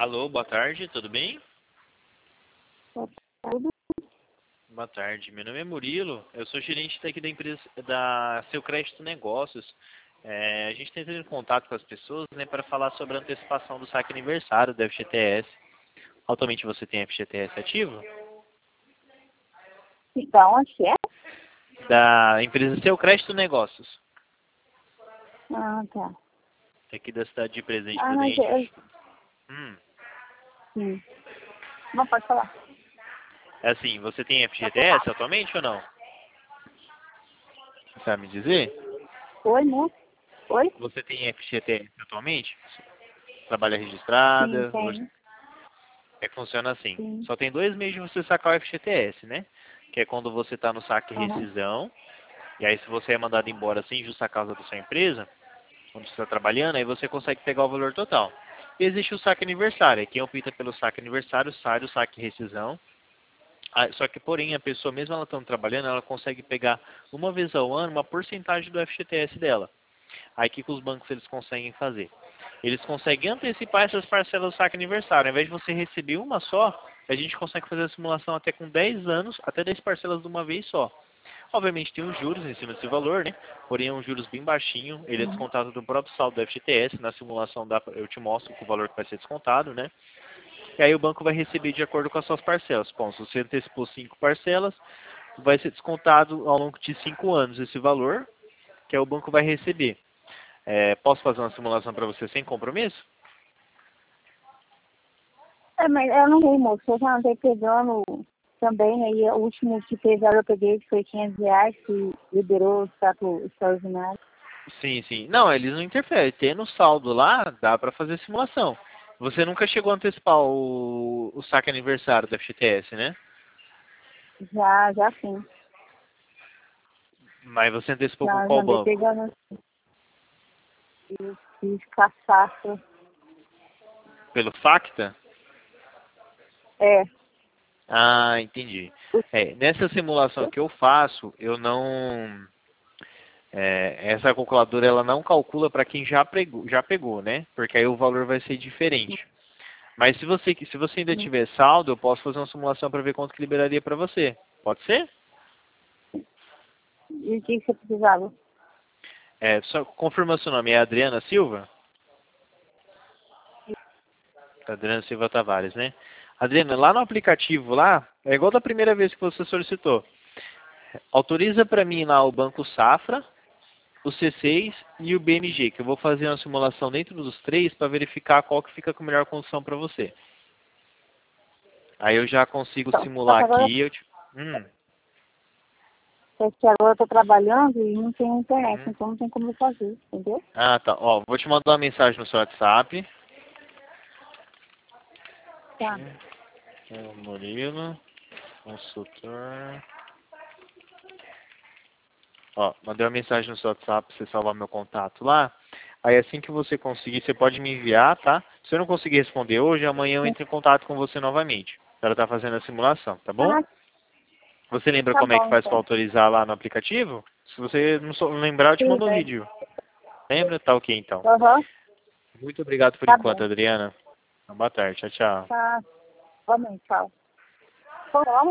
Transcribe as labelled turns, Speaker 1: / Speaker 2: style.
Speaker 1: Alô, boa tarde, tudo bem?
Speaker 2: Tudo.
Speaker 1: Boa tarde, meu nome é Murilo, eu sou gerente daqui da empresa da Seu Crédito Negócios. A gente está entrando em contato com as pessoas, né, para falar sobre a antecipação do saque aniversário do FGTS. Atualmente você tem FGTS ativo?
Speaker 2: Da onde é?
Speaker 1: Da empresa Seu Crédito Negócios,
Speaker 2: Ah, tá.
Speaker 1: aqui da cidade de Presidente
Speaker 2: Mas eu...
Speaker 1: Prudente. Hum,
Speaker 2: Sim. Não, pode falar.
Speaker 1: é assim, você tem FGTS atualmente ou não? Você sabe me dizer?
Speaker 2: Oi, né? Oi?
Speaker 1: Você tem FGTS atualmente? Trabalha
Speaker 2: Sim,
Speaker 1: registrada?
Speaker 2: tem.
Speaker 1: É que funciona assim.
Speaker 2: Sim.
Speaker 1: Só tem 2 meios de você sacar o FGTS, né? Que é quando você está no saque e
Speaker 2: Aham.
Speaker 1: rescisão. E aí se você é mandado embora sem justa causa da sua empresa, onde você está trabalhando, aí você consegue pegar o valor total. E existe o saque aniversário. Quem opta pelo saque aniversário sai do saque e rescisão. Só que, porém, a pessoa, mesmo ela estando trabalhando, ela consegue pegar uma vez ao ano uma porcentagem do FGTS dela. Aí o que os bancos eles conseguem fazer? Eles conseguem antecipar essas parcelas do saque aniversário. Ao invés de você receber uma só, a gente consegue fazer a simulação até com 10 anos, até 10 parcelas de uma vez só. Obviamente tem os juros em cima desse valor, né? Porém é um juros bem baixinho, ele é
Speaker 2: Uhum.
Speaker 1: descontado do próprio saldo do FGTS. Na simulação eu te mostro o valor que vai ser descontado, né? E aí o banco vai receber de acordo com as suas parcelas. Bom, se você antecipou 5 parcelas, vai ser descontado ao longo de 5 anos esse valor, que aí o banco vai receber. Posso fazer uma simulação para você sem compromisso?
Speaker 2: Mas eu não sei, moço. Eu já andei pegando também. Aí o último que pesado eu peguei foi R$ 500, que liberou o saco extraordinário.
Speaker 1: Sim, sim. Não, eles não interferem. Tendo saldo lá, dá para fazer simulação. Você nunca chegou a antecipar o saque aniversário da FGTS, né?
Speaker 2: Já sim.
Speaker 1: Mas você antecipou com
Speaker 2: Já
Speaker 1: qual
Speaker 2: andei
Speaker 1: banco?
Speaker 2: pegando e fiz caçaça.
Speaker 1: Pelo Facta?
Speaker 2: É.
Speaker 1: Ah, entendi. Nessa simulação que eu faço, eu não. Essa calculadora ela não calcula para quem já pegou, né? Porque aí o valor vai ser diferente. Mas se você ainda tiver saldo, eu posso fazer uma simulação para ver quanto que liberaria para você. Pode ser?
Speaker 2: E o que você precisava?
Speaker 1: Só confirma seu nome, é Adriana Silva? Adriana Silva Tavares, né? Adriana, lá no aplicativo lá, é igual da primeira vez que você solicitou. Autoriza para mim lá o Banco Safra, o C6 e o BMG, que eu vou fazer uma simulação dentro dos três para verificar qual que fica com melhor condição para você. Aí eu já consigo
Speaker 2: Então, só
Speaker 1: simular
Speaker 2: que agora
Speaker 1: aqui.
Speaker 2: é que agora eu tô trabalhando e não tenho internet,
Speaker 1: Uhum.
Speaker 2: então não tem como eu fazer, entendeu?
Speaker 1: Ah, tá. Ó, vou te mandar uma mensagem no seu WhatsApp.
Speaker 2: Tá.
Speaker 1: Murilo, consultor. Ó, mandei uma mensagem no seu WhatsApp pra você salvar meu contato lá. Aí assim que você conseguir, você pode me enviar, tá? Se eu não conseguir responder hoje, amanhã eu entro em contato com você novamente. Ela tá fazendo a simulação, tá bom?
Speaker 2: Ah,
Speaker 1: Você lembra
Speaker 2: tá
Speaker 1: como é que
Speaker 2: bom
Speaker 1: faz para
Speaker 2: então.
Speaker 1: autorizar lá no aplicativo? Se você não lembrar, eu te
Speaker 2: Sim,
Speaker 1: mando um vídeo. Lembra? Tá ok, então.
Speaker 2: aham,
Speaker 1: Muito obrigado por
Speaker 2: tá
Speaker 1: enquanto,
Speaker 2: bom.
Speaker 1: Adriana. Boa tarde. Tchau, tchau.
Speaker 2: Tá, vamos, tchau. Vamos lá,